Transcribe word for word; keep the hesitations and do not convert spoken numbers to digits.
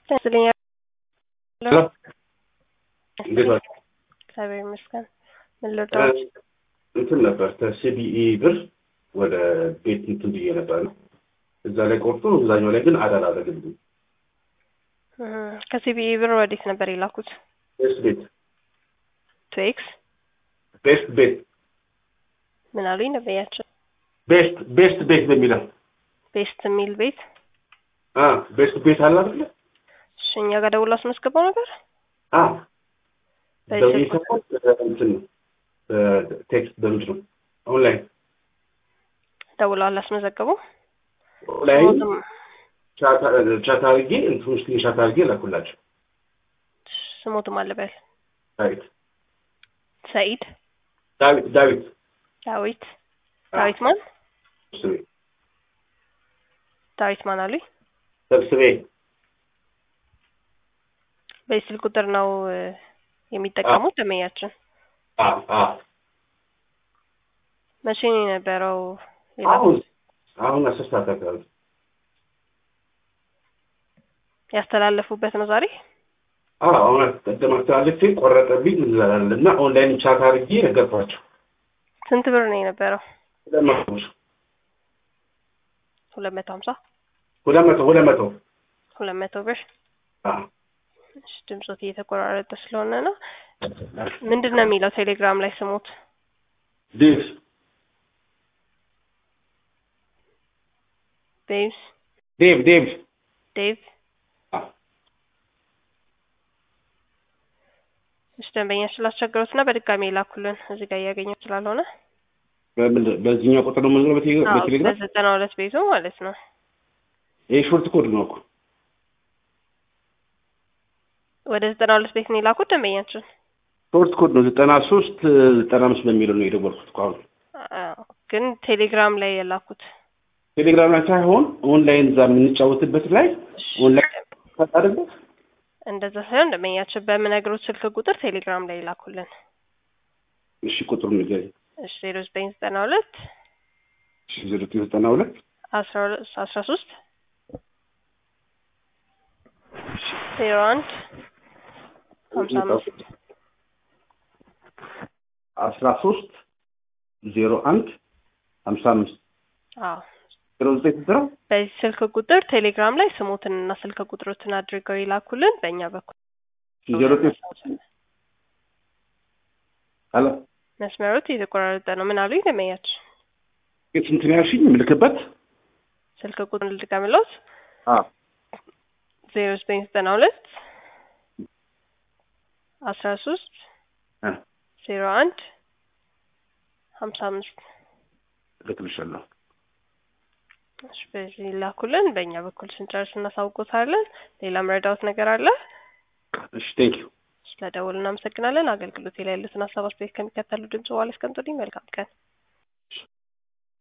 ስለኛ ሄሎ እንዴት ዋልክ? እግዚአብሔር ይመስገን። ምን ልርዳዎት? እንትን ነበር ከሲቢኢ ብር ወደ ቤት እንትን ብዬ ነበር ነው እዛ ላይ ቆርጦ እዛኛው ላይ ግን አላደረገልኝም። ከሲቢኢ ብር ወዴት ነበር የላኩት? ቤስት ቤት ቴክስ ቤስት ቤት ምን አሉኝ ነበያቸው? ቤስት ቤስት ቤት በሚለው ቤስት ሚል ቤት አ ቤስት ቤት አለ አይደል? እኛ ጋር ደውሎ አስመዝግበው ነበር። አ በቤተሰብ እንትን ቴክስት በምንድን ነው ኦንላይን ደውሎ አላስመዘገበው ኦንላይን ቻት ቻት አድርጌ እንትን ውስጥ ቻት አድርጌ ላኩላቸው። ስሞቱ ማለበል ዳዊት ሰይድ ዳዊት ዳዊት ዳዊት ዳዊት ማን ስሜ ዳዊት ማን አሉኝ? ሰብስቤ በስልክ ቁጥር ነው የሚጠቀሙት ደመኛችን? አ አ መቼ ነው የነበረው? አሁን አሁን አስር ሰዓት አካባቢ ያስተላለፉበት ነው ዛሬ? አዎ አሁን ቀደም አስተላልፌ ቆረጠብኝ እና ኦንላይን ቻት አድርጌ ነገርኳቸው። ስንት ብር ነው የነበረው? ለማውሽ ሁለት መቶ ሀምሳ ሁለት መቶ ሁለት መቶ ሁለት መቶ ብር። አዎ እሺ ድምጾት እየተቆራረጠ ስለሆነ ነው። ምንድነው የሚለው ቴሌግራም ላይ ስሙት? ዴቭ ዴቭ ዴቭ ዴቭ ዴቭ እሺ ደንበኛ ስላስቸገሩትና በድጋሚ ላኩልን እዚህ ጋር እያገኘሁ ስላልሆነ በዚህኛው ቁጥር ነው ማለት ነው በቴሌግራም በዘጠና ሁለት ቤቱ ማለት ነው። ይሄ ሾርት ኮድ ነው እኮ ወደ ዘጠና ሁለት ቤት ነው የላኩት ደንበኛችን። ሾርት ኮድ ነው ዘጠና ሶስት ዘጠና አምስት በሚለው ነው የደወልኩት እኮ አሁን። ግን ቴሌግራም ላይ የላኩት ቴሌግራም ላይ ሳይሆን ኦንላይን እዛ የምንጫወትበት ላይ ኦንላይን ታጣደበት እንደዛ ሳይሆን ደንበኛችን በምነግሮት ስልክ ቁጥር ቴሌግራም ላይ ላኩልን። እሺ ቁጥሩን ንገሪኝ። እሺ ዜሮ ዘጠኝ ዘጠና ሁለት እሺ ዜሮ ዘጠኝ ዘጠና ሁለት አስራ ሁለት አስራ ሶስት ዜሮ አንድ ሀምሳ አምስት አስራ ሶስት ዜሮ አንድ ሀምሳ አምስት አዎ ዜሮ ዘጠኝ ዘጠና በዚህ ስልክ ቁጥር ቴሌግራም ላይ ስሞትንና ስልክ ቁጥሮትን አድርገው ይላኩልን። በእኛ በኩል ዜሮ ዘጠኝ አለ መስመሩት የተቆራረጠ ነው። ምን አሉኝ ደመኛች? ስንት ነው ያልሽኝ? ምልክበት ስልክ ቁጥሩን ልድገምልዎት? አዎ ዜሮ ዘጠኝ ዘጠና ሁለት አስራ ሶስት ዜሮ አንድ ሀምሳ አምስት ልክልሻለሁ። እሺ በዚህ ላኩልን። በእኛ በኩል ስንጨርስ እናሳውቆታለን። ሌላ መረዳዎት ነገር አለ? እሺ ቴንክ ዩ ስለደወሉ እናመሰግናለን። አገልግሎት ላይ ያሉትን ሀሳብ አስተያየት ከሚከተሉ ድምጽ በኋላ እስከምትወዱኝ መልካም ቀን።